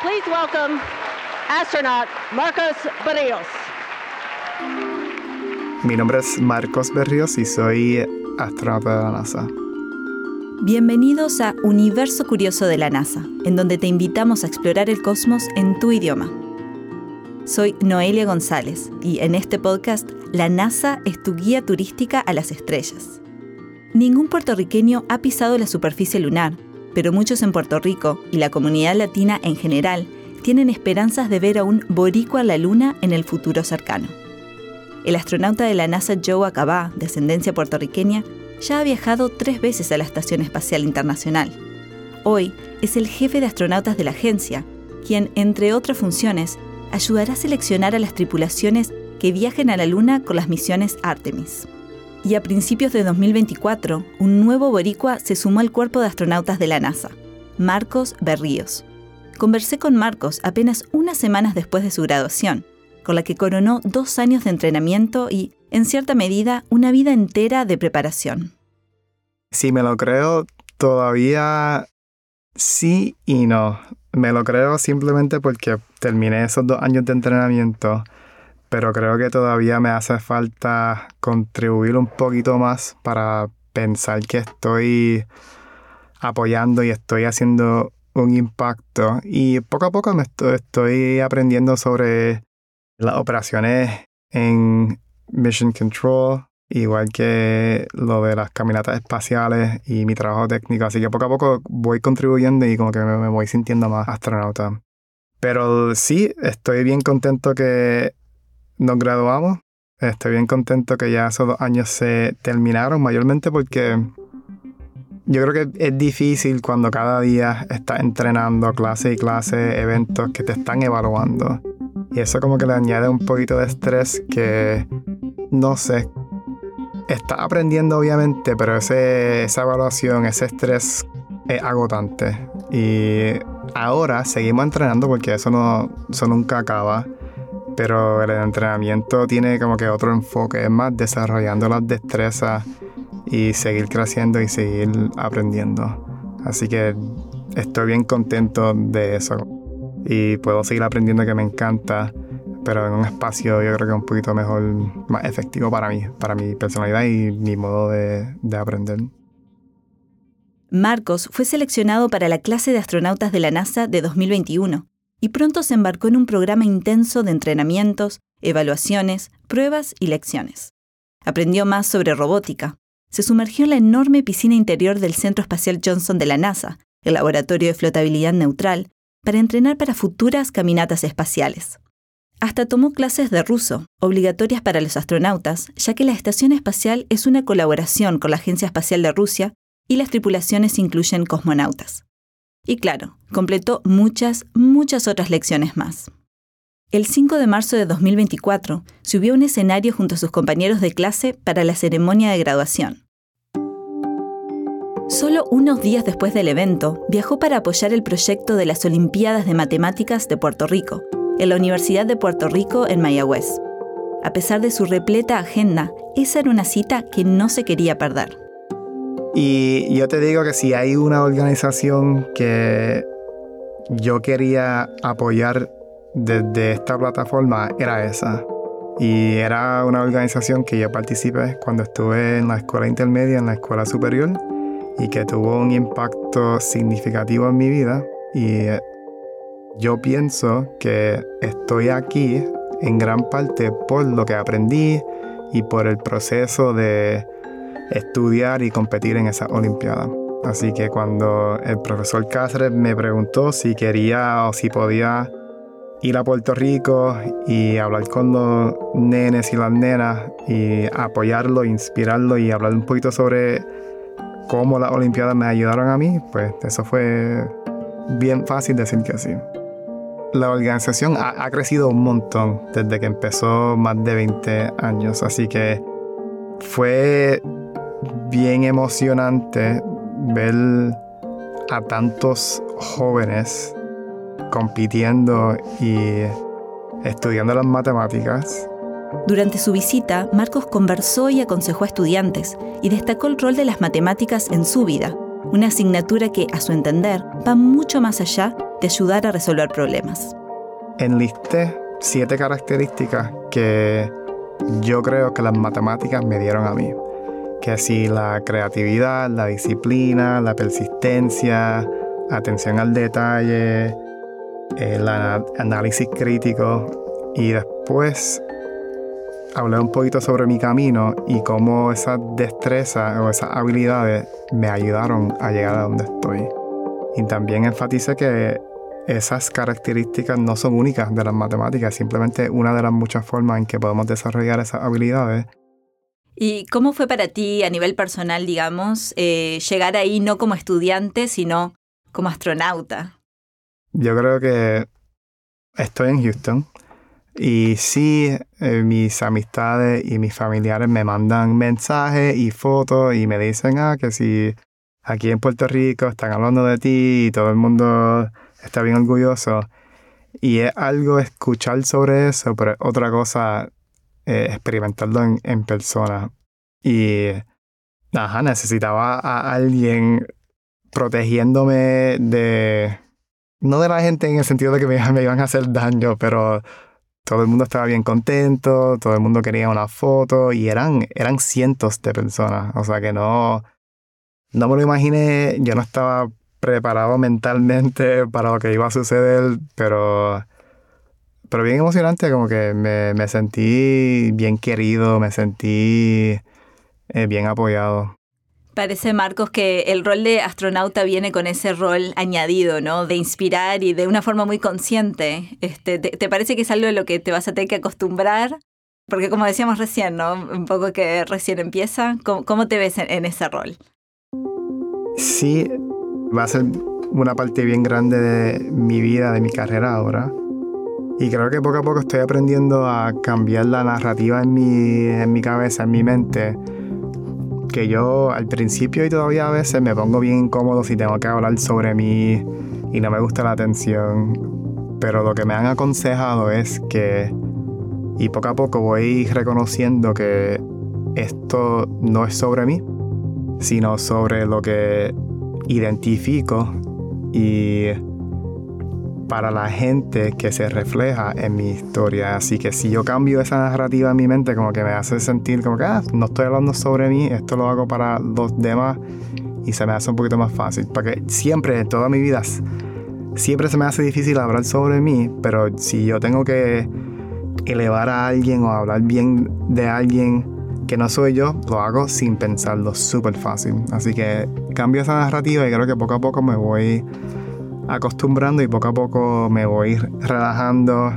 Please welcome astronaut Marcos Berríos. Mi nombre es Marcos Berríos y soy astronauta de la NASA. Bienvenidos a Universo Curioso de la NASA, en donde te invitamos a explorar el cosmos en tu idioma. Soy Noelia González y en este podcast, la NASA es tu guía turística a las estrellas. Ningún puertorriqueño ha pisado la superficie lunar, pero muchos en Puerto Rico y la comunidad latina en general tienen esperanzas de ver a un boricua en la Luna en el futuro cercano. El astronauta de la NASA Joe Acabá, de ascendencia puertorriqueña, ya ha viajado 3 veces a la Estación Espacial Internacional. Hoy es el jefe de astronautas de la agencia, quien, entre otras funciones, ayudará a seleccionar a las tripulaciones que viajen a la Luna con las misiones Artemis. Y a principios de 2024, un nuevo boricua se sumó al cuerpo de astronautas de la NASA, Marcos Berríos. Conversé con Marcos apenas unas semanas después de su graduación, con la que coronó 2 años de entrenamiento y, en cierta medida, una vida entera de preparación. Si me lo creo, todavía sí y no. Me lo creo simplemente porque terminé esos 2 años de entrenamiento, pero creo que todavía me hace falta contribuir un poquito más para pensar que estoy apoyando y estoy haciendo un impacto. Y poco a poco me estoy aprendiendo sobre las operaciones en Mission Control, igual que lo de las caminatas espaciales y mi trabajo técnico. Así que poco a poco voy contribuyendo y como que me voy sintiendo más astronauta. Pero sí, estoy bien contento que nos graduamos. Estoy bien contento que ya esos 2 años se terminaron, mayormente porque yo creo que es difícil cuando cada día estás entrenando clase y clase, eventos que te están evaluando. Y eso como que le añade un poquito de estrés que, no sé, estás aprendiendo obviamente, pero esa evaluación, ese estrés es agotante. Y ahora seguimos entrenando porque eso nunca acaba. Pero el entrenamiento tiene como que otro enfoque, es más desarrollando las destrezas y seguir creciendo y seguir aprendiendo. Así que estoy bien contento de eso. Y puedo seguir aprendiendo, que me encanta, pero en un espacio yo creo que un poquito mejor, más efectivo para mí, para mi personalidad y mi modo de aprender. Marcos fue seleccionado para la clase de astronautas de la NASA de 2021 y pronto se embarcó en un programa intenso de entrenamientos, evaluaciones, pruebas y lecciones. Aprendió más sobre robótica. Se sumergió en la enorme piscina interior del Centro Espacial Johnson de la NASA, el laboratorio de flotabilidad neutral, para entrenar para futuras caminatas espaciales. Hasta tomó clases de ruso, obligatorias para los astronautas, ya que la estación espacial es una colaboración con la Agencia Espacial de Rusia y las tripulaciones incluyen cosmonautas. Y claro, completó muchas otras lecciones más. El 5 de marzo de 2024 subió a un escenario junto a sus compañeros de clase para la ceremonia de graduación. Solo unos días después del evento, viajó para apoyar el proyecto de las Olimpiadas de Matemáticas de Puerto Rico, en la Universidad de Puerto Rico en Mayagüez. A pesar de su repleta agenda, esa era una cita que no se quería perder. Y yo te digo que si hay una organización que yo quería apoyar desde esta plataforma, era esa. Y era una organización que yo participé cuando estuve en la escuela intermedia, en la escuela superior, y que tuvo un impacto significativo en mi vida. Y yo pienso que estoy aquí en gran parte por lo que aprendí y por el proceso de estudiar y competir en esa olimpiada. Así que cuando el profesor Cáceres me preguntó si quería o si podía ir a Puerto Rico y hablar con los nenes y las nenas y apoyarlo, inspirarlo y hablar un poquito sobre cómo las olimpiadas me ayudaron a mí, pues eso fue bien fácil decir que sí. La organización ha crecido un montón desde que empezó más de 20 años, así que fue bien emocionante ver a tantos jóvenes compitiendo y estudiando las matemáticas. Durante su visita, Marcos conversó y aconsejó a estudiantes y destacó el rol de las matemáticas en su vida, una asignatura que, a su entender, va mucho más allá de ayudar a resolver problemas. Enlisté 7 características que yo creo que las matemáticas me dieron a mí. Que si la creatividad, la disciplina, la persistencia, atención al detalle, el análisis crítico. Y después hablé un poquito sobre mi camino y cómo esas destrezas o esas habilidades me ayudaron a llegar a donde estoy. Y también enfaticé que esas características no son únicas de las matemáticas, simplemente una de las muchas formas en que podemos desarrollar esas habilidades. ¿Y cómo fue para ti a nivel personal, digamos, llegar ahí no como estudiante, sino como astronauta? Yo creo que estoy en Houston y sí, mis amistades y mis familiares me mandan mensajes y fotos y me dicen que si aquí en Puerto Rico están hablando de ti y todo el mundo está bien orgulloso. Y es algo escuchar sobre eso, pero es otra cosa experimentarlo en persona. Y necesitaba a alguien protegiéndome de... No de la gente en el sentido de que me iban a hacer daño, pero todo el mundo estaba bien contento, todo el mundo quería una foto y eran cientos de personas. O sea que no me lo imaginé, yo no estaba preparado mentalmente para lo que iba a suceder, pero bien emocionante, como que me sentí bien querido, me sentí bien apoyado. Parece, Marcos, que el rol de astronauta viene con ese rol añadido, ¿no? De inspirar y de una forma muy consciente. ¿Te parece que es algo de lo que te vas a tener que acostumbrar? Porque como decíamos recién, ¿no? Un poco que recién empieza. ¿Cómo te ves en ese rol? Sí, va a ser una parte bien grande de mi vida, de mi carrera ahora. Y creo que poco a poco estoy aprendiendo a cambiar la narrativa en mi cabeza, en mi mente. Que yo al principio y todavía a veces me pongo bien incómodo si tengo que hablar sobre mí y no me gusta la atención. Pero lo que me han aconsejado es que, y poco a poco voy reconociendo que esto no es sobre mí, sino sobre lo que identifico y para la gente que se refleja en mi historia. Así que si yo cambio esa narrativa en mi mente, como que me hace sentir como que no estoy hablando sobre mí, esto lo hago para los demás y se me hace un poquito más fácil. Porque siempre, en toda mi vida, siempre se me hace difícil hablar sobre mí, pero si yo tengo que elevar a alguien o hablar bien de alguien que no soy yo, lo hago sin pensarlo, súper fácil. Así que cambio esa narrativa y creo que poco a poco me voy acostumbrando y poco a poco me voy relajando.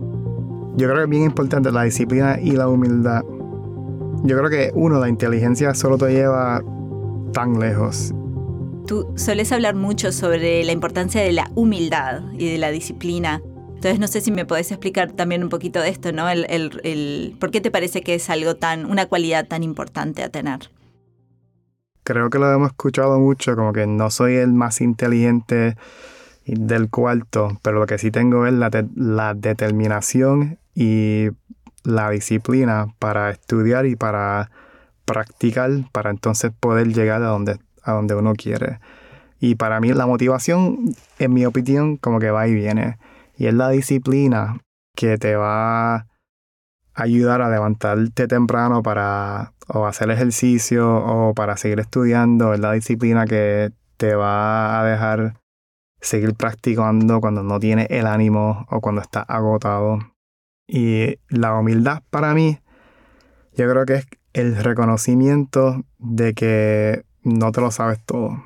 Yo creo que es bien importante la disciplina y la humildad. Yo creo que la inteligencia solo te lleva tan lejos. Tú solés hablar mucho sobre la importancia de la humildad y de la disciplina. Entonces no sé si me podés explicar también un poquito de esto, ¿no? ¿Por qué te parece que es una cualidad tan importante a tener? Creo que lo hemos escuchado mucho, como que no soy el más inteligente del cuarto, pero lo que sí tengo es la determinación y la disciplina para estudiar y para practicar, para entonces poder llegar a donde uno quiere. Y para mí la motivación, en mi opinión, como que va y viene. Y es la disciplina que te va a ayudar a levantarte temprano para o hacer ejercicio o para seguir estudiando. Es la disciplina que te va a dejar seguir practicando cuando no tienes el ánimo o cuando estás agotado. Y la humildad para mí, yo creo que es el reconocimiento de que no te lo sabes todo.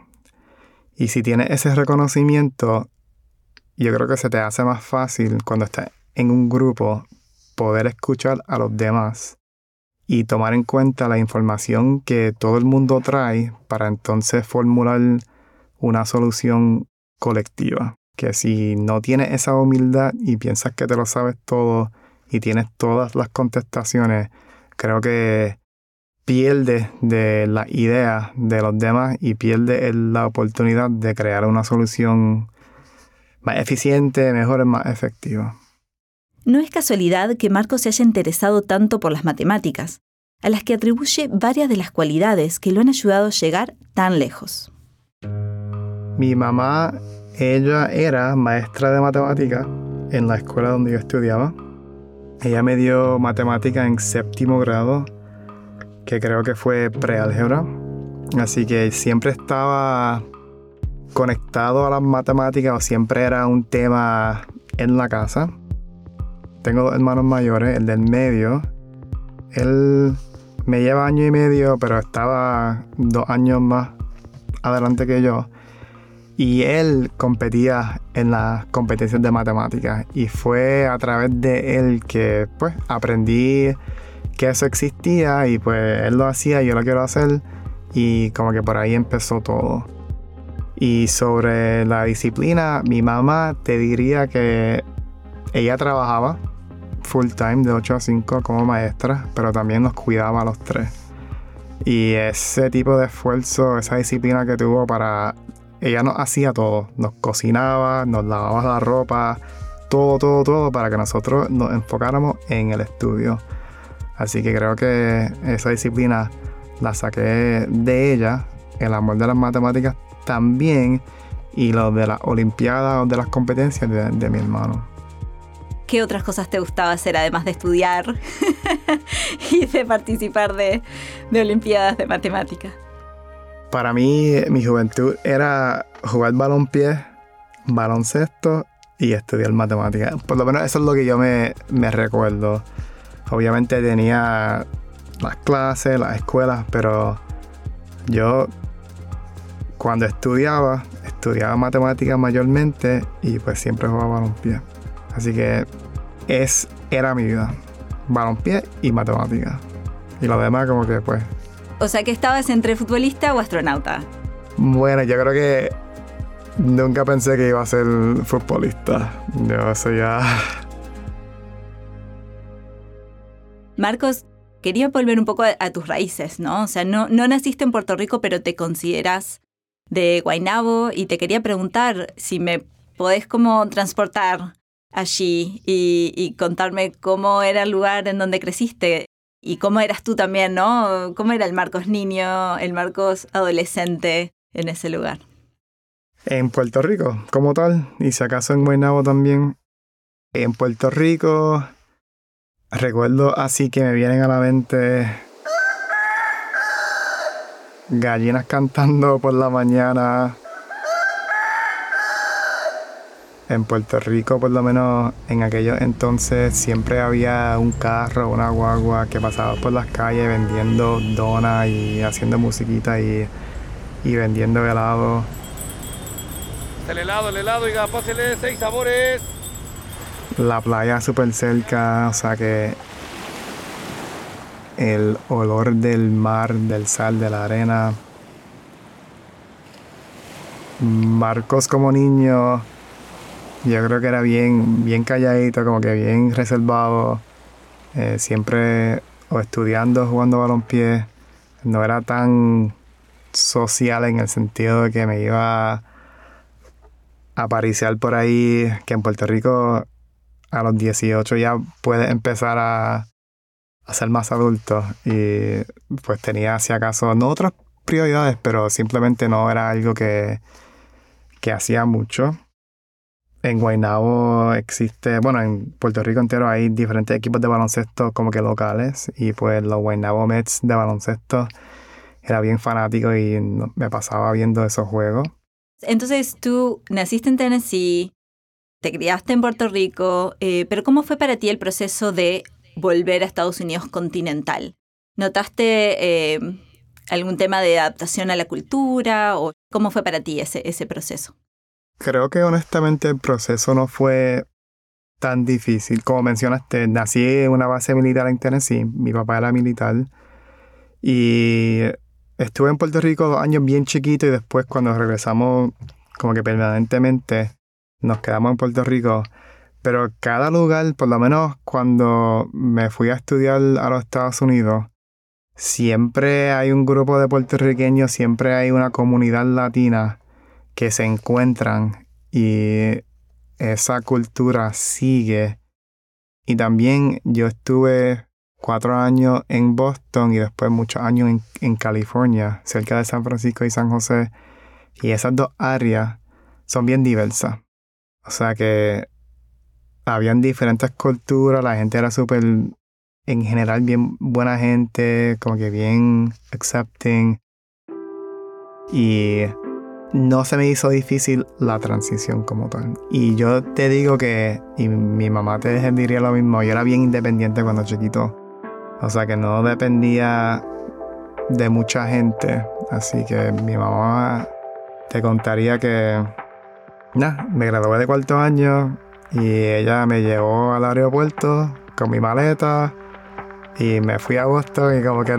Y si tienes ese reconocimiento, yo creo que se te hace más fácil cuando estás en un grupo poder escuchar a los demás y tomar en cuenta la información que todo el mundo trae para entonces formular una solución colectiva. Que si no tienes esa humildad y piensas que te lo sabes todo y tienes todas las contestaciones, creo que pierdes de la idea de los demás y pierdes la oportunidad de crear una solución más eficiente, mejor y más efectiva. No es casualidad que Marcos se haya interesado tanto por las matemáticas, a las que atribuye varias de las cualidades que lo han ayudado a llegar tan lejos. Mi mamá Ella era maestra de matemática en la escuela donde yo estudiaba. Ella me dio matemática en 7º grado, que creo que fue preálgebra. Así que siempre estaba conectado a las matemáticas o siempre era un tema en la casa. Tengo 2 hermanos mayores, el del medio. Él me lleva 1 año y medio, pero estaba 2 años más adelante que yo. Y él competía en las competencias de matemáticas. Y fue a través de él que pues aprendí que eso existía. Y pues él lo hacía y yo lo quiero hacer. Y como que por ahí empezó todo. Y sobre la disciplina, mi mamá te diría que ella trabajaba full time de 8 a 5 como maestra, pero también nos cuidaba a los 3. Y ese tipo de esfuerzo, esa disciplina que tuvo para... Ella nos hacía todo, nos cocinaba, nos lavaba la ropa, todo para que nosotros nos enfocáramos en el estudio. Así que creo que esa disciplina la saqué de ella, el amor de las matemáticas también, y lo de las olimpiadas o de las competencias de mi hermano. ¿Qué otras cosas te gustaba hacer además de estudiar y de participar de olimpiadas de matemáticas? Para mí, mi juventud era jugar balompié, baloncesto y estudiar matemáticas. Por lo menos eso es lo que yo me recuerdo. Obviamente tenía las clases, las escuelas, pero yo cuando estudiaba matemáticas mayormente y pues siempre jugaba balompié. Así que era mi vida, balompié y matemáticas. Y lo demás como que pues... O sea que estabas entre futbolista o astronauta. Bueno, yo creo que nunca pensé que iba a ser futbolista. Yo eso ya... Marcos, quería volver un poco a tus raíces, ¿no? O sea, no naciste en Puerto Rico, pero te consideras de Guaynabo y te quería preguntar si me podés como transportar allí y contarme cómo era el lugar en donde creciste y cómo eras tú también, ¿no? ¿Cómo era el Marcos niño, el Marcos adolescente en ese lugar? En Puerto Rico, como tal, y si acaso en Guaynabo también. En Puerto Rico, recuerdo así que me vienen a la mente gallinas cantando por la mañana. En Puerto Rico, por lo menos en aquellos entonces, siempre había un carro, una guagua que pasaba por las calles vendiendo donas y haciendo musiquita y vendiendo helado. El helado, oiga, pásele 6 sabores. La playa súper cerca, o sea que el olor del mar, del sal, de la arena. Marcos como niño, yo creo que era bien calladito, como que bien reservado. Siempre o estudiando, jugando balompié. No era tan social en el sentido de que me iba a pariciar por ahí, que en Puerto Rico a los 18 ya puedes empezar a ser más adulto. Y pues tenía, si acaso, no otras prioridades, pero simplemente no era algo que hacía mucho. En Guaynabo existe, bueno, en Puerto Rico entero hay diferentes equipos de baloncesto como que locales, y pues los Guaynabo Mets de baloncesto era bien fanático y me pasaba viendo esos juegos. Entonces tú naciste en Tennessee, te criaste en Puerto Rico, pero ¿cómo fue para ti el proceso de volver a Estados Unidos continental? ¿Notaste algún tema de adaptación a la cultura o cómo fue para ti ese proceso? Creo que honestamente el proceso no fue tan difícil. Como mencionaste, nací en una base militar en Tennessee. Mi papá era militar. Y estuve en Puerto Rico 2 años bien chiquito y después cuando regresamos como que permanentemente nos quedamos en Puerto Rico. Pero cada lugar, por lo menos cuando me fui a estudiar a los Estados Unidos, siempre hay un grupo de puertorriqueños, siempre hay una comunidad latina que se encuentran y esa cultura sigue. Y también yo estuve 4 años en Boston y después muchos años en California, cerca de San Francisco y San José. Y esas 2 áreas son bien diversas. O sea que habían diferentes culturas, la gente era súper, en general, bien buena gente, como que bien accepting. Y no se me hizo difícil la transición como tal. Y yo te digo que, y mi mamá te diría lo mismo, yo era bien independiente cuando chiquito. O sea que no dependía de mucha gente. Así que mi mamá te contaría que me gradué de cuarto año y ella me llevó al aeropuerto con mi maleta y me fui a Boston y como que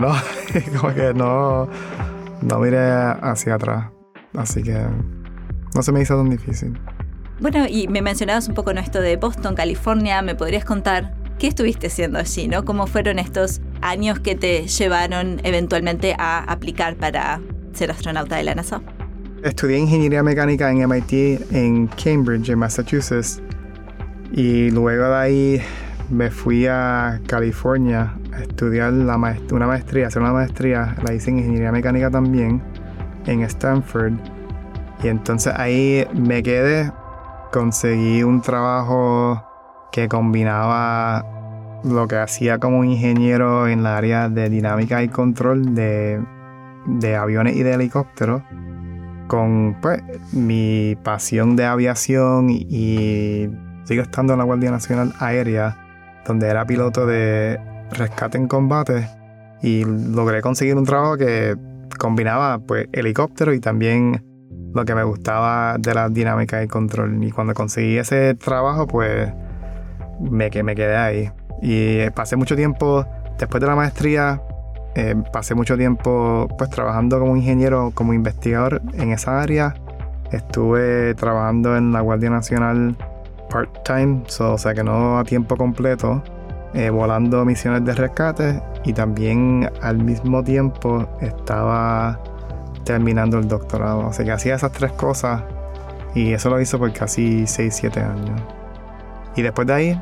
no miré hacia atrás. Así que no se me hizo tan difícil. Bueno, y me mencionabas un poco, ¿no?, esto de Boston, California. ¿Me podrías contar qué estuviste haciendo allí, ¿no? ¿Cómo fueron estos años que te llevaron eventualmente a aplicar para ser astronauta de la NASA? Estudié ingeniería mecánica en MIT en Cambridge, en Massachusetts. Y luego de ahí me fui a California a estudiar una maestría, hacer una maestría. La hice en ingeniería mecánica también, en Stanford. Y entonces ahí me quedé, conseguí un trabajo que combinaba lo que hacía como ingeniero en la área de dinámica y control de aviones y de helicópteros, con pues mi pasión de aviación, y sigo estando en la Guardia Nacional Aérea, donde era piloto de rescate en combate, y logré conseguir un trabajo que combinaba pues helicópteros y también lo que me gustaba de la dinámica y control. Y cuando conseguí ese trabajo, pues me quedé ahí. Y pasé mucho tiempo, después de la maestría, pasé mucho tiempo pues trabajando como ingeniero, como investigador en esa área. Estuve trabajando en la Guardia Nacional part-time, o sea que no a tiempo completo, volando misiones de rescate, y también al mismo tiempo estaba terminando el doctorado. O sea que hacía esas tres cosas, y eso lo hice por casi 6-7 años. Y después de ahí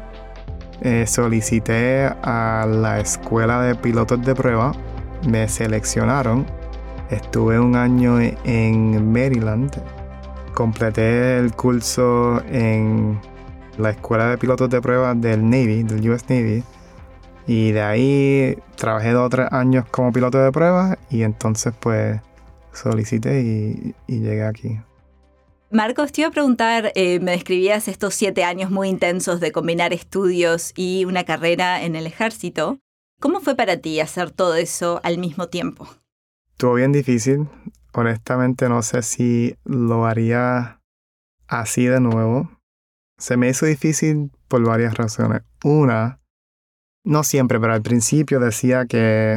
solicité a la escuela de pilotos de prueba, me seleccionaron, estuve un año en Maryland, completé el curso en la escuela de pilotos de prueba del Navy, del US Navy, y de ahí trabajé 2 o 3 años como piloto de prueba, y entonces pues solicité y llegué aquí. Marcos, te iba a preguntar, me describías estos 7 años muy intensos de combinar estudios y una carrera en el ejército. ¿Cómo fue para ti hacer todo eso al mismo tiempo? Estuvo bien difícil. Honestamente no sé si lo haría así de nuevo. Se me hizo difícil por varias razones. Una, no siempre, pero al principio decía que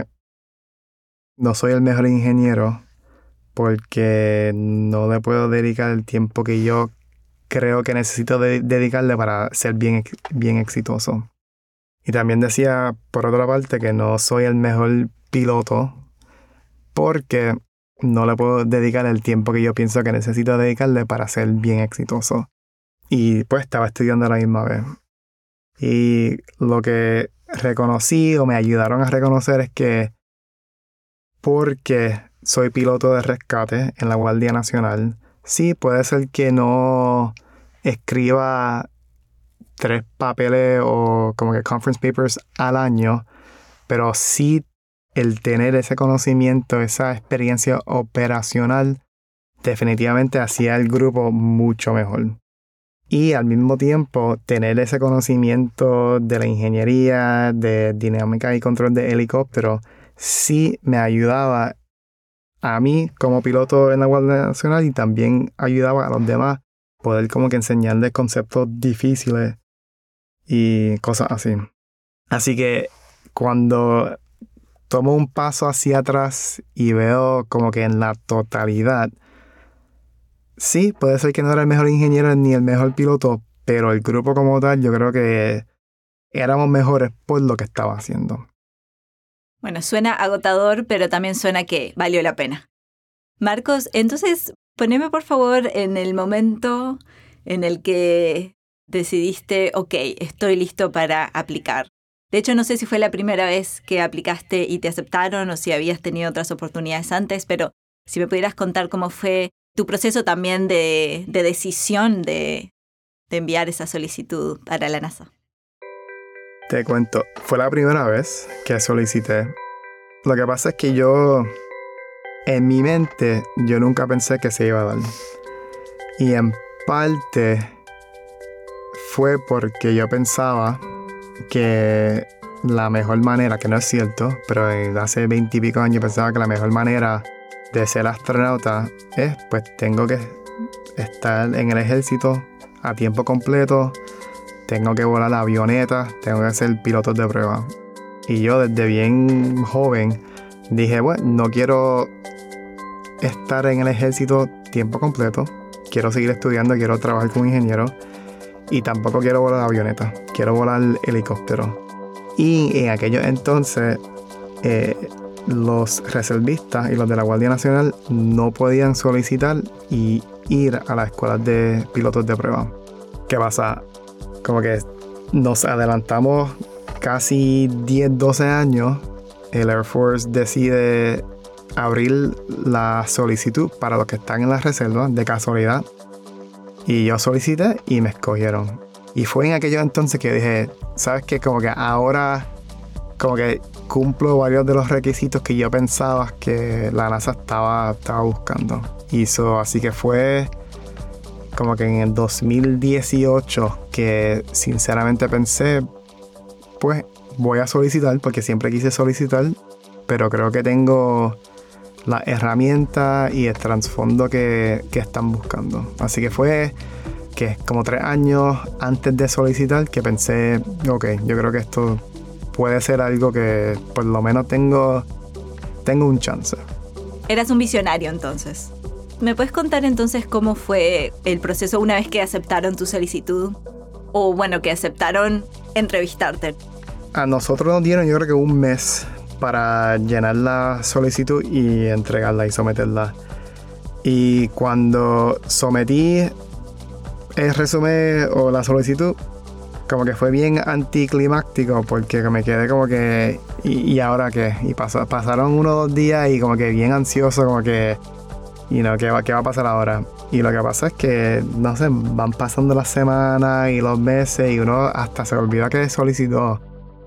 no soy el mejor ingeniero porque no le puedo dedicar el tiempo que yo creo que necesito dedicarle para ser bien exitoso. Y también decía, por otra parte, que no soy el mejor piloto porque no le puedo dedicar el tiempo que yo pienso que necesito dedicarle para ser bien exitoso. Y pues estaba estudiando a la misma vez. Y lo que reconocí o me ayudaron a reconocer es que porque soy piloto de rescate en la Guardia Nacional, sí, puede ser que no escriba 3 papeles o como que conference papers al año, pero sí el tener ese conocimiento, esa experiencia operacional, definitivamente hacía el grupo mucho mejor. Y al mismo tiempo, tener ese conocimiento de la ingeniería, de dinámica y control de helicóptero, sí me ayudaba a mí como piloto en la Guardia Nacional, y también ayudaba a los demás poder como que enseñarles conceptos difíciles y cosas así. Así que cuando tomo un paso hacia atrás y veo como que en la totalidad, sí, puede ser que no era el mejor ingeniero ni el mejor piloto, pero el grupo como tal yo creo que éramos mejores por lo que estaba haciendo. Bueno, suena agotador, pero también suena que valió la pena. Marcos, entonces poneme por favor en el momento en el que decidiste, ok, estoy listo para aplicar. De hecho, no sé si fue la primera vez que aplicaste y te aceptaron o si habías tenido otras oportunidades antes, pero si me pudieras contar cómo fue tu proceso también de decisión de enviar esa solicitud para la NASA? Te cuento, fue la primera vez que solicité. Lo que pasa es que en mi mente, yo nunca pensé que se iba a dar. Y en parte fue porque yo pensaba que la mejor manera, que no es cierto, pero hace 20 y pico años pensaba que la mejor manera de ser astronauta es, pues tengo que estar en el ejército a tiempo completo, tengo que volar la avioneta, tengo que ser piloto de prueba. Y yo desde bien joven dije, bueno, no quiero estar en el ejército tiempo completo, quiero seguir estudiando, quiero trabajar como ingeniero y tampoco quiero volar avioneta, quiero volar helicóptero. Y en aquellos entonces los reservistas y los de la Guardia Nacional no podían solicitar y ir a las escuelas de pilotos de prueba. ¿Qué pasa? Como que nos adelantamos casi 10, 12 años. El Air Force decide abrir la solicitud para los que están en la reserva de casualidad. Y yo solicité y me escogieron. Y fue en aquellos entonces que dije, ¿sabes qué? Como que ahora como que cumplo varios de los requisitos que yo pensaba que la NASA estaba buscando. Así que fue como que en el 2018 que sinceramente pensé, pues voy a solicitar, porque siempre quise solicitar, pero creo que tengo la herramienta y el trasfondo que están buscando. Así que fue que como 3 años antes de solicitar que pensé, ok, yo creo que esto puede ser algo que por lo menos tengo un chance. Eras un visionario entonces. ¿Me puedes contar entonces cómo fue el proceso una vez que aceptaron tu solicitud? O bueno, que aceptaron entrevistarte. A nosotros nos dieron yo creo que 1 mes para llenar la solicitud y entregarla y someterla. Y cuando sometí el resumen o la solicitud, como que fue bien anticlimáctico porque me quedé como que ¿y ahora qué? Y pasaron 1 o 2 días y como que bien ansioso, como que ¿qué va a pasar ahora? Y lo que pasa es que, no sé, van pasando las semanas y los meses y uno hasta se olvida que solicitó.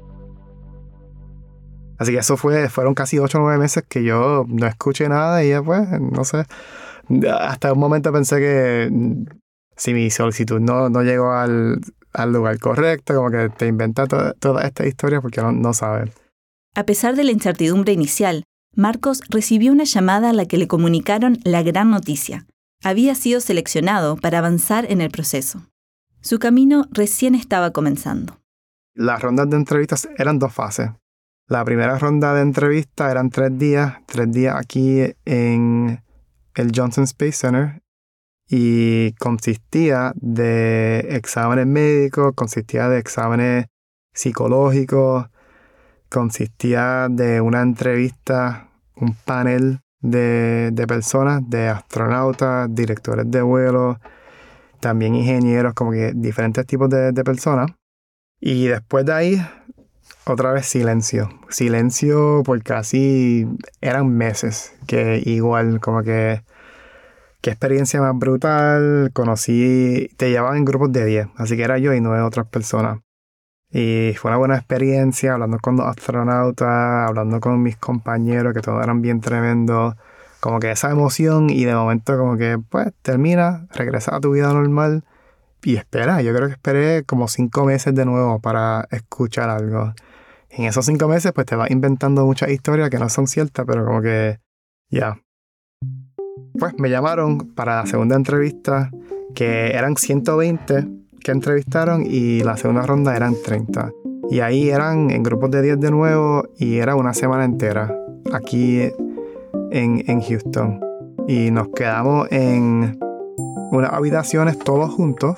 Así que fueron casi 8 o 9 meses que yo no escuché nada y después, no sé, hasta un momento pensé que si mi solicitud no llegó al lugar correcto, como que te inventas toda esta historia porque no sabes. A pesar de la incertidumbre inicial, Marcos recibió una llamada a la que le comunicaron la gran noticia. Había sido seleccionado para avanzar en el proceso. Su camino recién estaba comenzando. Las rondas de entrevistas eran 2 fases. La primera ronda de entrevista eran 3 días aquí en el Johnson Space Center y consistía de exámenes médicos, consistía de exámenes psicológicos, consistía de una entrevista, un panel de personas, de astronautas, directores de vuelo, también ingenieros, como que diferentes tipos de personas. Y después de ahí, otra vez silencio. Silencio por casi eran meses, que igual como que qué experiencia más brutal. Te llevaban en grupos de 10, así que era yo y 9 otras personas. Y fue una buena experiencia, hablando con los astronautas, hablando con mis compañeros, que todos eran bien tremendos. Como que esa emoción y de momento como que, pues, termina, regresa a tu vida normal y espera. Yo creo que esperé como 5 meses de nuevo para escuchar algo. En esos 5 meses, pues, te vas inventando muchas historias que no son ciertas, pero como que, ya. Pues, me llamaron para la segunda entrevista, que eran 120 que entrevistaron y la segunda ronda eran 30. Y ahí eran en grupos de 10 de nuevo y era una semana entera aquí en Houston. Y nos quedamos en unas habitaciones todos juntos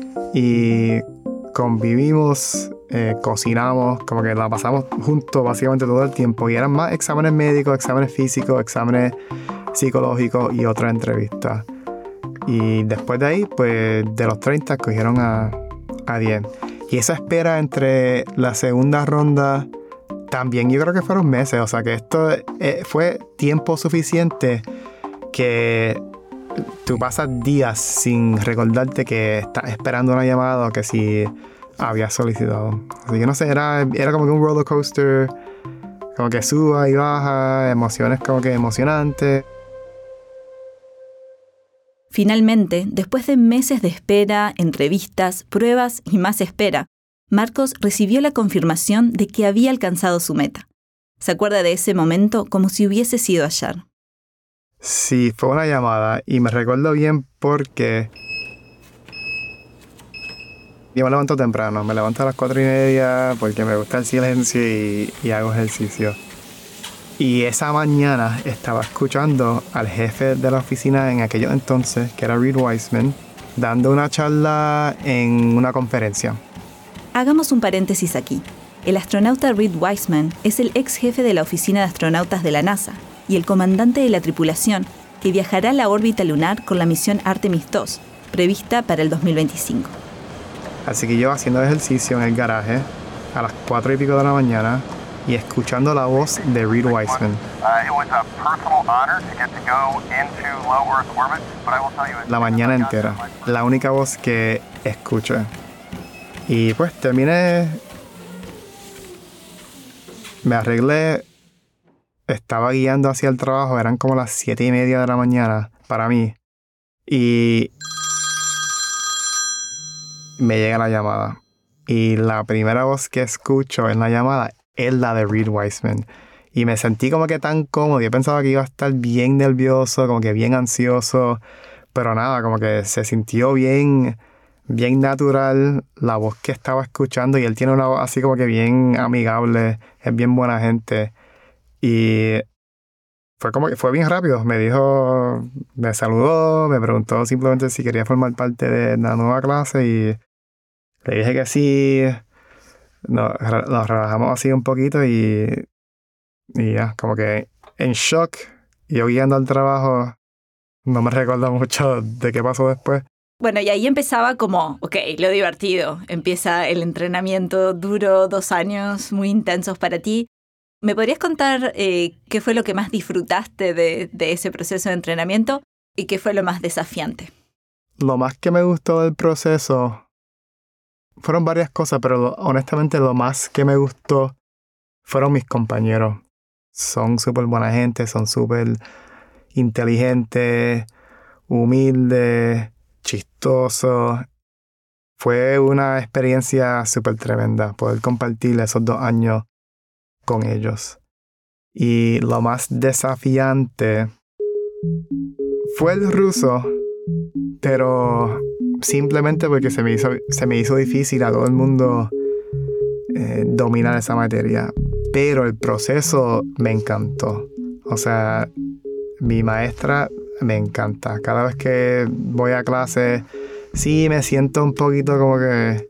y convivimos, cocinamos, como que la pasamos juntos básicamente todo el tiempo. Y eran más exámenes médicos, exámenes físicos, exámenes psicológicos y otras entrevistas. Y después de ahí, pues de los 30 escogieron a 10. Y esa espera entre la segunda ronda también yo creo que fueron meses. O sea que esto fue tiempo suficiente que tú pasas días sin recordarte que estás esperando una llamada o que si habías solicitado. Así que no sé, era como que un roller coaster, como que suba y baja, emociones como que emocionantes. Finalmente, después de meses de espera, entrevistas, pruebas y más espera, Marcos recibió la confirmación de que había alcanzado su meta. Se acuerda de ese momento como si hubiese sido ayer. Sí, fue una llamada y me recuerdo bien porque yo me levanto temprano, me levanto a las 4:30 porque me gusta el silencio y hago ejercicio. Y esa mañana estaba escuchando al jefe de la oficina en aquellos entonces, que era Reed Wiseman, dando una charla en una conferencia. Hagamos un paréntesis aquí. El astronauta Reed Wiseman es el ex jefe de la Oficina de Astronautas de la NASA y el comandante de la tripulación que viajará a la órbita lunar con la misión Artemis II, prevista para el 2025. Así que yo haciendo ejercicio en el garaje a las 4:00 de la mañana y escuchando la voz de Reed Wiseman. La mañana entera, la única voz que escuché. Y pues terminé, me arreglé, estaba guiando hacia el trabajo, eran como las 7:30 de la mañana para mí. Y me llega la llamada. Y la primera voz que escucho en la llamada es la de Reed Wiseman. Y me sentí como que tan cómodo. Yo pensaba que iba a estar bien nervioso, como que bien ansioso. Pero nada, como que se sintió bien natural la voz que estaba escuchando. Y él tiene una voz así como que bien amigable. Es bien buena gente. Y fue bien rápido. Me saludó, me preguntó simplemente si quería formar parte de la nueva clase. Y le dije que sí. Nos relajamos así un poquito y ya, como que en shock. Yo guiando al trabajo, no me recuerdo mucho de qué pasó después. Bueno, y ahí empezaba como, lo divertido. Empieza el entrenamiento duro, 2 años muy intensos para ti. ¿Me podrías contar qué fue lo que más disfrutaste de ese proceso de entrenamiento y qué fue lo más desafiante? Lo más que me gustó del proceso fueron varias cosas, pero honestamente lo más que me gustó fueron mis compañeros. Son súper buena gente, son súper inteligentes, humildes, chistosos. Fue una experiencia súper tremenda poder compartir esos 2 años con ellos. Y lo más desafiante fue el ruso, pero simplemente porque se me hizo difícil a todo el mundo dominar esa materia. Pero el proceso me encantó. O sea, mi maestra me encanta. Cada vez que voy a clase, sí me siento un poquito como que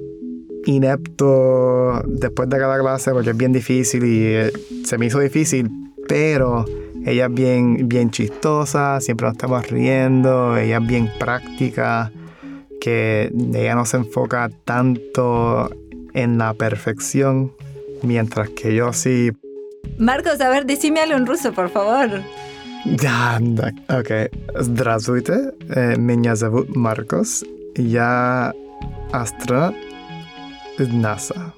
inepto después de cada clase porque es bien difícil y se me hizo difícil, pero ella es bien chistosa, siempre nos estamos riendo, ella es bien práctica, que ella no se enfoca tanto en la perfección, mientras que yo sí. Marcos, a ver, decime algo en ruso, por favor. Ok. Здравствуйте, меня зовут Marcos, я астронавт NASA.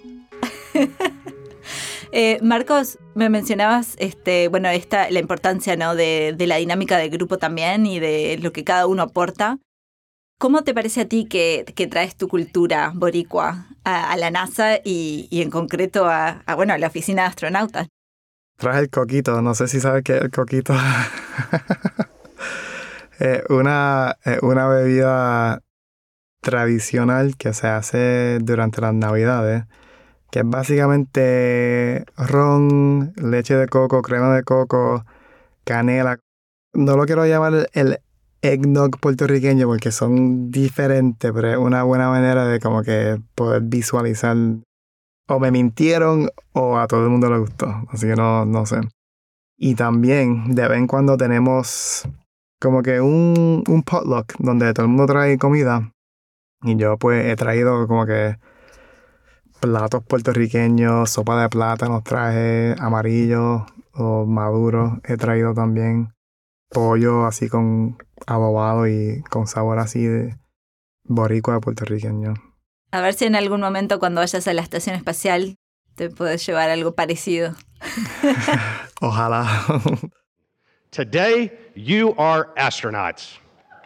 Marcos, me mencionabas la importancia, ¿no? de la dinámica del grupo también y de lo que cada uno aporta. ¿Cómo te parece a ti que traes tu cultura boricua a la NASA y en concreto a la oficina de astronautas? Traje el coquito, no sé si sabes qué es el coquito. Una bebida tradicional que se hace durante las Navidades, que es básicamente ron, leche de coco, crema de coco, canela. No lo quiero llamar el eggnog puertorriqueño porque son diferentes, pero es una buena manera de como que poder visualizar. O me mintieron o a todo el mundo le gustó, así que no sé. Y también de vez en cuando tenemos como que un potluck donde todo el mundo trae comida. Y yo pues he traído como que platos puertorriqueños, sopa de plátanos traje, amarillo o maduro he traído también. pollo así con adobado y con sabor así de boricua puertorriqueño. A ver si en algún momento cuando vayas a la estación espacial te puedes llevar algo parecido. Ojalá. Today, you are astronauts.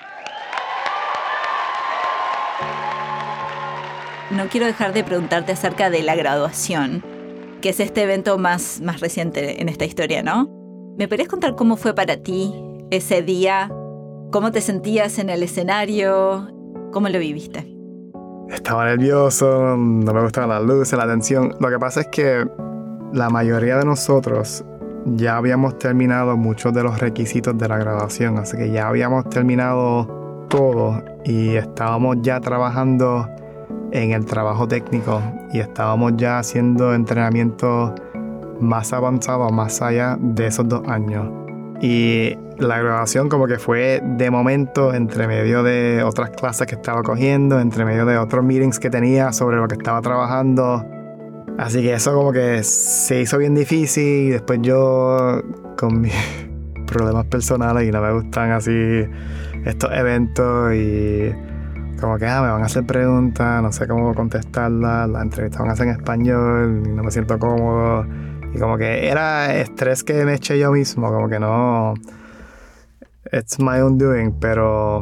No quiero dejar de preguntarte acerca de la graduación, que es este evento más reciente en esta historia, ¿no? ¿Me podrías contar cómo fue para ti ese día? ¿Cómo te sentías en el escenario? ¿Cómo lo viviste? Estaba nervioso, no me gustaban las luces, la tensión. Lo que pasa es que la mayoría de nosotros ya habíamos terminado muchos de los requisitos de la graduación, así que ya habíamos terminado todo y estábamos ya trabajando en el trabajo técnico y estábamos ya haciendo entrenamiento más avanzado, más allá de esos 2 años. Y la graduación como que fue de momento entre medio de otras clases que estaba cogiendo, entre medio de otros meetings que tenía sobre lo que estaba trabajando. Así que eso como que se hizo bien difícil y después yo con mis problemas personales y no me gustan así estos eventos y como que me van a hacer preguntas, no sé cómo contestarlas, las entrevistas van a ser en español y no me siento cómodo. Y como que era estrés que me eché yo mismo, como que no... It's my own doing, pero...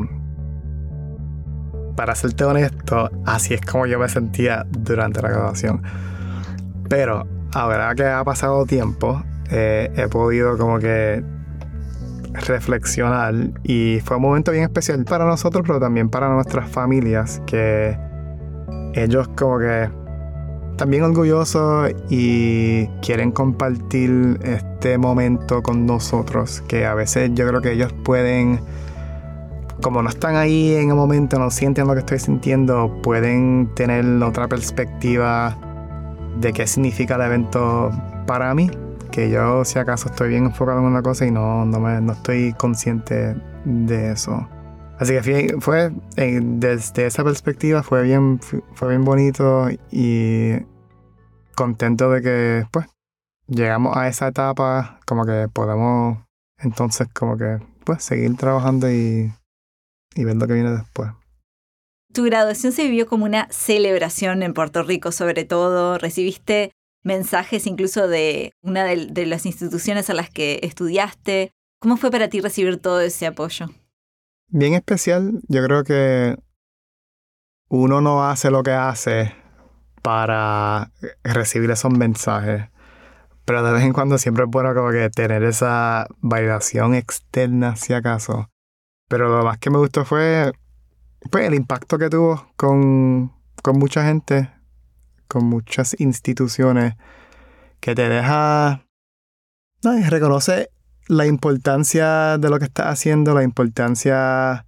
Para serte honesto, así es como yo me sentía durante la graduación. Pero ahora que ha pasado tiempo, he podido como que reflexionar y fue un momento bien especial para nosotros, pero también para nuestras familias, que ellos como que también orgullosos y quieren compartir este momento con nosotros, que a veces yo creo que ellos pueden, como no están ahí en el momento, no sienten lo que estoy sintiendo, pueden tener otra perspectiva de qué significa el evento para mí, que yo si acaso estoy bien enfocado en una cosa y no estoy consciente de eso. Así que fue desde esa perspectiva fue bien bonito y contento de que pues llegamos a esa etapa, como que podemos entonces como que pues seguir trabajando y ver lo que viene después. Tu graduación se vivió como una celebración en Puerto Rico, sobre todo. Recibiste mensajes incluso de una de las instituciones a las que estudiaste. ¿Cómo fue para ti recibir todo ese apoyo? Bien especial. Yo creo que uno no hace lo que hace para recibir esos mensajes, pero de vez en cuando siempre es bueno como que tener esa validación externa si acaso. Pero lo más que me gustó fue pues el impacto que tuvo con mucha gente, con muchas instituciones, que te deja, reconoce la importancia de lo que estás haciendo, la importancia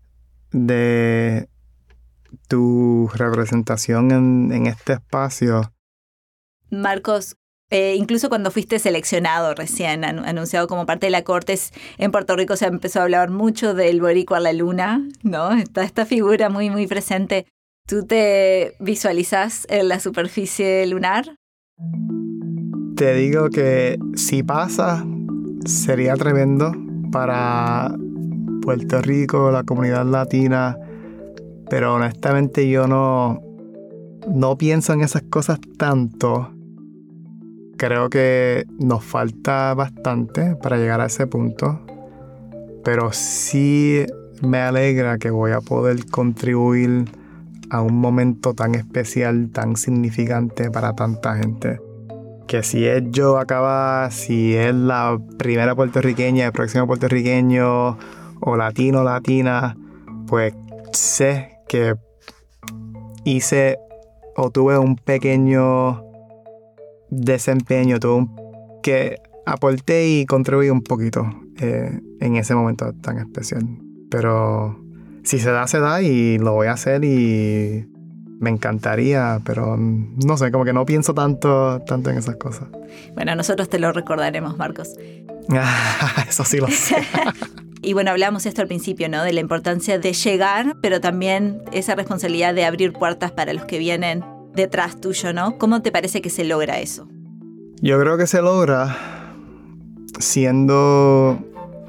de tu representación en este espacio. Marcos, incluso cuando fuiste seleccionado recién, anunciado como parte de la Cortes, en Puerto Rico se empezó a hablar mucho del boricua a la luna, ¿no? Está esta figura muy, muy presente. ¿Tú te visualizas en la superficie lunar? Te digo que si pasa, sería tremendo para Puerto Rico, la comunidad latina, pero honestamente yo no pienso en esas cosas tanto. Creo que nos falta bastante para llegar a ese punto, pero sí me alegra que voy a poder contribuir a un momento tan especial, tan significante para tanta gente. Que si es yo acá, si es la primera puertorriqueña, el próximo puertorriqueño o latino, latina, pues sé que hice o tuve un pequeño desempeño, que aporté y contribuí un poquito en ese momento tan especial. Pero si se da y lo voy a hacer y me encantaría, pero no sé, como que no pienso tanto en esas cosas. Bueno, nosotros te lo recordaremos, Marcos. Eso sí lo sé. Y bueno, hablamos esto al principio, ¿no? De la importancia de llegar, pero también esa responsabilidad de abrir puertas para los que vienen detrás tuyo, ¿no? ¿Cómo te parece que se logra eso? Yo creo que se logra siendo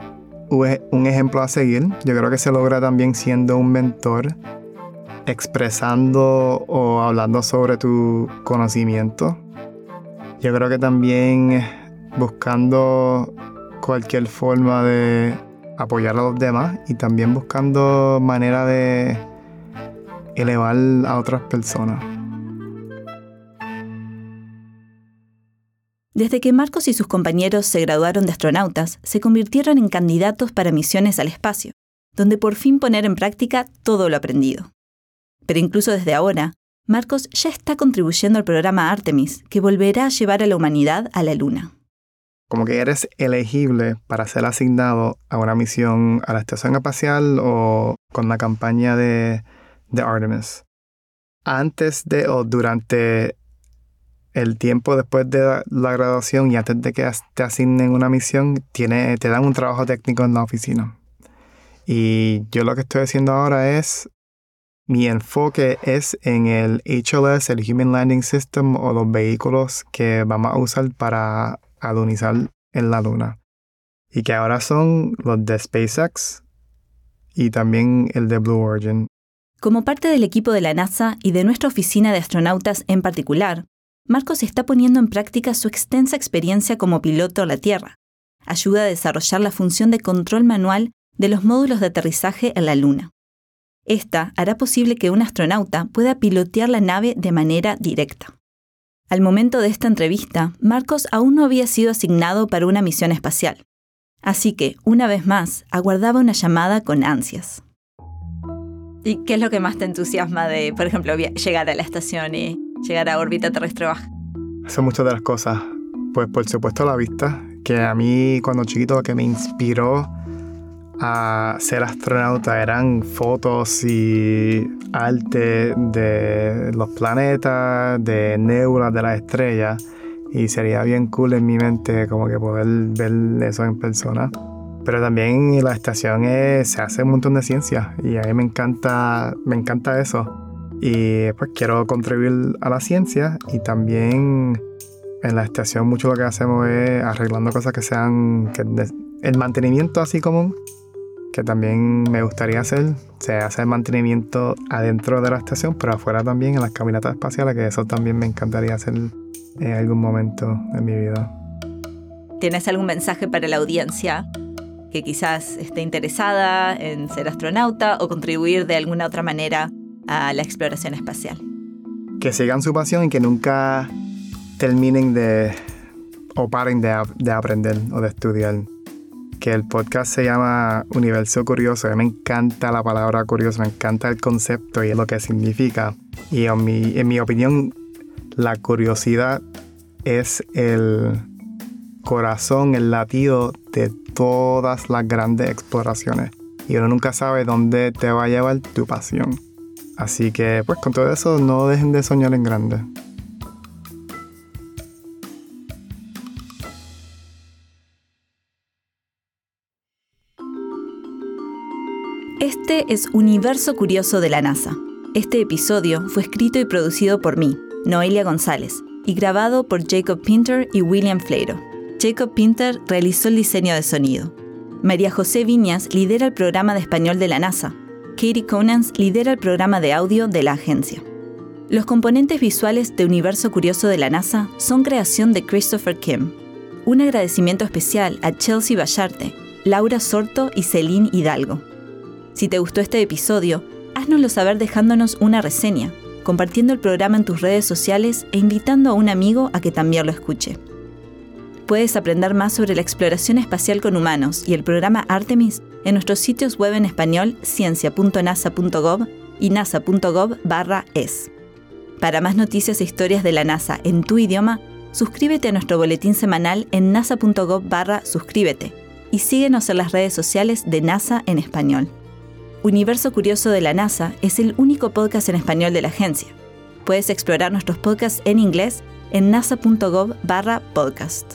un ejemplo a seguir. Yo creo que se logra también siendo un mentor, expresando o hablando sobre tu conocimiento. Yo creo que también buscando cualquier forma de apoyar a los demás y también buscando manera de elevar a otras personas. Desde que Marcos y sus compañeros se graduaron de astronautas, se convirtieron en candidatos para misiones al espacio, donde por fin poner en práctica todo lo aprendido. Pero incluso desde ahora, Marcos ya está contribuyendo al programa Artemis, que volverá a llevar a la humanidad a la Luna. Como que eres elegible para ser asignado a una misión a la estación espacial o con la campaña de Artemis. Antes de o durante el tiempo después de la graduación y antes de que te asignen una misión, te dan un trabajo técnico en la oficina. Y yo lo que estoy haciendo ahora mi enfoque es en el HLS, el Human Landing System, o los vehículos que vamos a usar para alunizar en la Luna. Y que ahora son los de SpaceX y también el de Blue Origin. Como parte del equipo de la NASA y de nuestra oficina de astronautas en particular, Marcos está poniendo en práctica su extensa experiencia como piloto en la Tierra. Ayuda a desarrollar la función de control manual de los módulos de aterrizaje en la Luna. Esta hará posible que un astronauta pueda pilotear la nave de manera directa. Al momento de esta entrevista, Marcos aún no había sido asignado para una misión espacial. Así que, una vez más, aguardaba una llamada con ansias. ¿Y qué es lo que más te entusiasma de, por ejemplo, llegar a la estación y llegar a órbita terrestre baja? Son muchas de las cosas. Pues por supuesto la vista, que a mí cuando chiquito lo que me inspiró a ser astronauta eran fotos y arte de los planetas, de nébulas, de las estrellas, y sería bien cool en mi mente como que poder ver eso en persona. Pero también en la estación se hace un montón de ciencia y a mí me encanta eso. Y pues quiero contribuir a la ciencia, y también en la estación mucho lo que hacemos es arreglando cosas que sean el mantenimiento así común, que también me gustaría hacer. Se hace el mantenimiento adentro de la estación, pero afuera también en las caminatas espaciales, que eso también me encantaría hacer en algún momento en mi vida. ¿Tienes algún mensaje para la audiencia que quizás esté interesada en ser astronauta o contribuir de alguna otra manera a la exploración espacial? Que sigan su pasión y que nunca terminen o paren de aprender o de estudiar. Que el podcast se llama Universo Curioso. A mí me encanta la palabra curioso, me encanta el concepto y lo que significa. Y en mi opinión, la curiosidad es el corazón, el latido de todas las grandes exploraciones. Y uno nunca sabe dónde te va a llevar tu pasión. Así que, pues con todo eso, no dejen de soñar en grande. Este es Universo Curioso de la NASA. Este episodio fue escrito y producido por mí, Noelia González, y grabado por Jacob Pinter y William Fleiro. Jacob Pinter realizó el diseño de sonido. María José Viñas lidera el programa de español de la NASA. Katie Conans lidera el programa de audio de la agencia. Los componentes visuales de Universo Curioso de la NASA son creación de Christopher Kim. Un agradecimiento especial a Chelsea Ballarte, Laura Sorto y Celine Hidalgo. Si te gustó este episodio, háznoslo saber dejándonos una reseña, compartiendo el programa en tus redes sociales e invitando a un amigo a que también lo escuche. Puedes aprender más sobre la exploración espacial con humanos y el programa Artemis en nuestros sitios web en español ciencia.nasa.gov y nasa.gov/es. Para más noticias e historias de la NASA en tu idioma, suscríbete a nuestro boletín semanal en nasa.gov/suscríbete y síguenos en las redes sociales de NASA en español. Universo Curioso de la NASA es el único podcast en español de la agencia. Puedes explorar nuestros podcasts en inglés en nasa.gov/podcast.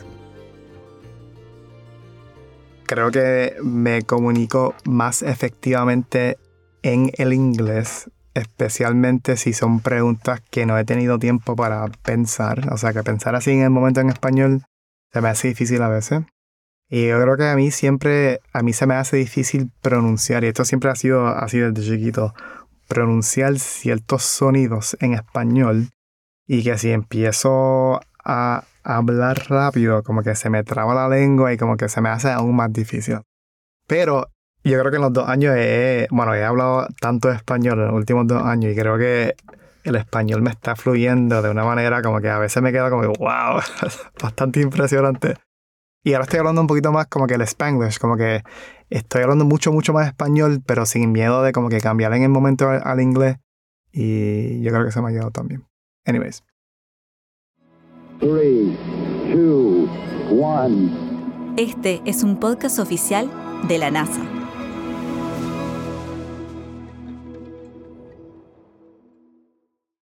Creo que me comunico más efectivamente en el inglés, especialmente si son preguntas que no he tenido tiempo para pensar. O sea, que pensar así en el momento en español se me hace difícil a veces. Y yo creo que a mí se me hace difícil pronunciar, y esto siempre ha sido así desde chiquito, pronunciar ciertos sonidos en español, y que si empiezo a hablar rápido, como que se me traba la lengua y como que se me hace aún más difícil. Pero yo creo que en los 2 años he hablado tanto español en los últimos 2 años, y creo que el español me está fluyendo de una manera como que a veces me queda como wow, bastante impresionante. Y ahora estoy hablando un poquito más como que el Spanglish, como que estoy hablando mucho más español, pero sin miedo de como que cambiar en el momento al inglés. Y yo creo que se me ha ayudado también. Anyways. 3, 2, 1. Este es un podcast oficial de la NASA.